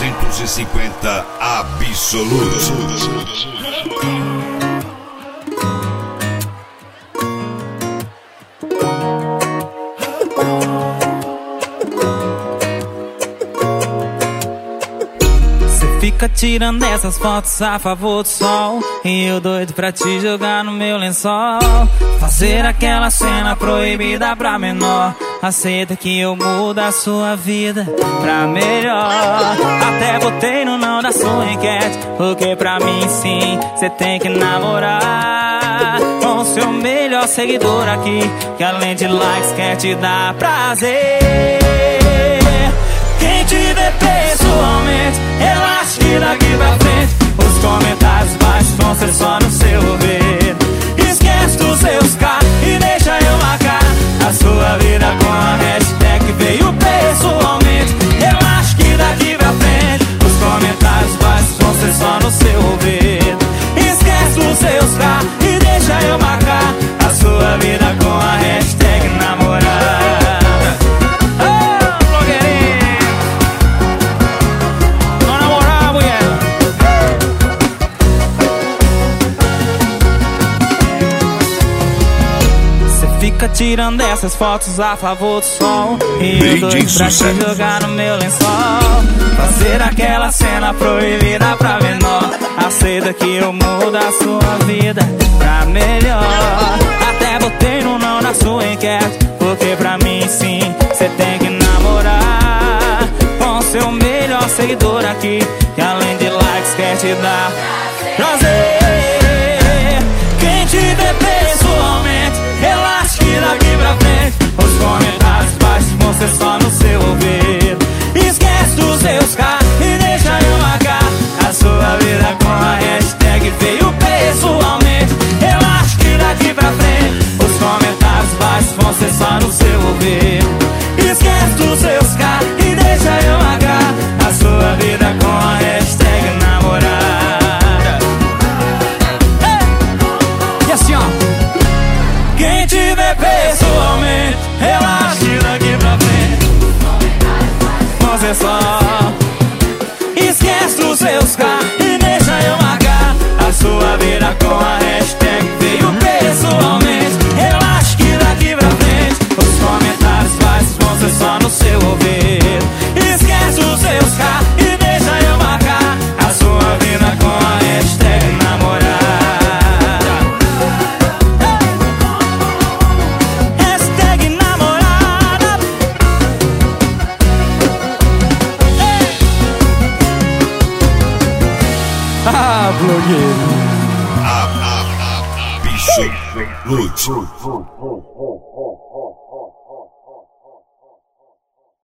250 absolutos. Fica tirando essas fotos a favor do sol, e eu doido pra te jogar no meu lençol. Fazer aquela cena proibida pra menor. Aceita que eu mudo a sua vida pra melhor. Até botei no não da sua enquete, porque pra mim sim, cê tem que namorar com o seu melhor seguidor aqui, que além de likes quer te dar prazer. Quem te vê pessoalmente, relaxa que daqui pra frente os comentários baixos vão ser só no seu ouvido. Esquece dos seus carros e deixa eu marcar a sua vida com a hashtag veio pessoalmente. Relaxa que daqui pra frente os comentários baixos vão ser só no seu ouvido. Esquece dos seus carros e deixa eu marcar a sua vida com a hashtag namorada. Fica tirando essas fotos a favor do sol, e eu doido pra te jogar no meu lençol. Fazer aquela cena proibida pra menor. Aceita que eu mudo a sua vida pra melhor. Até botei no não na sua enquete, porque pra mim sim, cê tem que namorar com o seu melhor seguidor aqui, que além de likes quer te dar prazer. Quem te vê pessoalmente, relaxa que daqui pra frente os comentários baixos vão ser só no seu ouvido. Esquece dos seus carros e deixa eu marcar a sua vida com a hashtag veio pessoalmente. Relaxa que daqui pra frente os comentários baixos vão ser só no seu ouvido. Esquece dos seus carros e deixa eu marcar a sua vida com a hashtag namorada. E assim ó, quem te vê pessoalmente, relaxa que daqui pra frente você só esquece dos seus carros e deixa eu marcar a sua vida com a hashtag veio pessoalmente. Relaxa que daqui pra frente os comentários baixos vão ser só no seu ouvido. Esquece os seus carros e deixa eu marcar a sua vida com a hashtag namorada. Blogueiro. Bicho Lute.